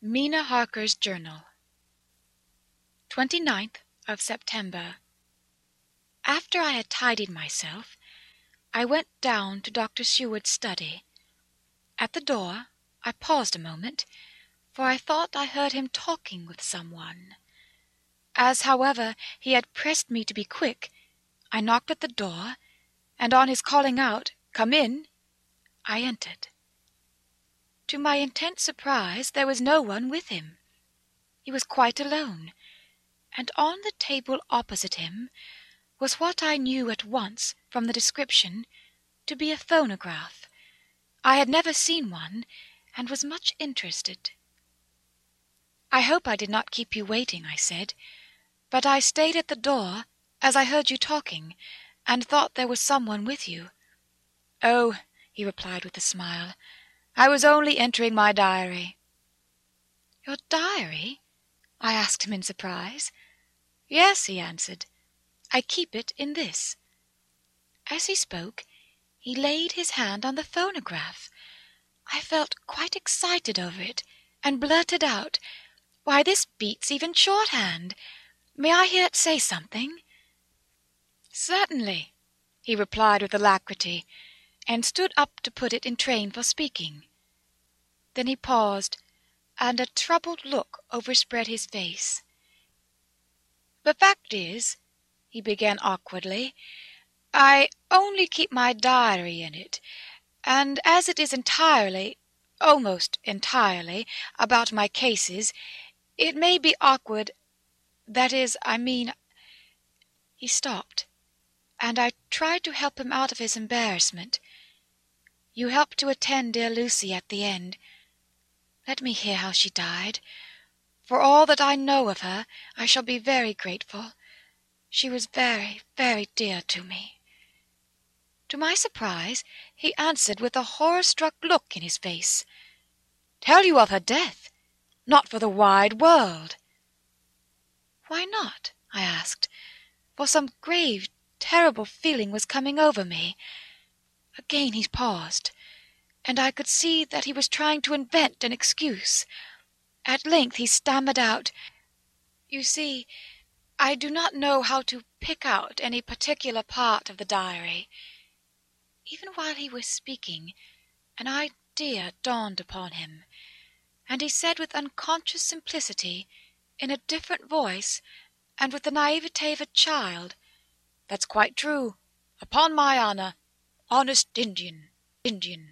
Mina Harker's Journal. 29th of September. After I had tidied myself, I went down to Dr. Seward's study. At the door I paused a moment, for I thought I heard him talking with someone. As, however, he had pressed me to be quick, I knocked at the door, and on his calling out, "Come in," I entered. To my intense surprise there was no one with him. He was quite alone, and on the table opposite him was what I knew at once, from the description, to be a phonograph. I had never seen one, and was much interested. "I hope I did not keep you waiting," I said, "but I stayed at the door, as I heard you talking, and thought there was some one with you." "Oh," he replied with a smile, "I was only entering my diary." "Your diary?" I asked him in surprise. "Yes," he answered, "I keep it in this." As he spoke, he laid his hand on the phonograph. I felt quite excited over it, and blurted out, "Why, this beats even shorthand! May I hear it say something?" "Certainly," he replied with alacrity, and stood up to put it in train for speaking. Then he paused, and a troubled look overspread his face. "The fact is," he began awkwardly, "I only keep my diary in it, and as it is entirely, almost entirely, about my cases, it may be awkward, that is, I mean—" He stopped, and I tried to help him out of his embarrassment. "You helped to attend dear Lucy at the end. Let me hear how she died. For all that I know of her, I shall be very grateful. She was very, very dear to me." To my surprise, he answered with a horror-struck look in his face, "Tell you of her death? Not for the wide world!" "Why not?" I asked, for some grave, terrible feeling was coming over me. Again he paused, and I could see that he was trying to invent an excuse. At length he stammered out, "You see, I do not know how to pick out any particular part of the diary." Even while he was speaking, an idea dawned upon him, and he said with unconscious simplicity, in a different voice, and with the naivete of a child, "That's quite true. Upon my honour. Honest Indian, Indian."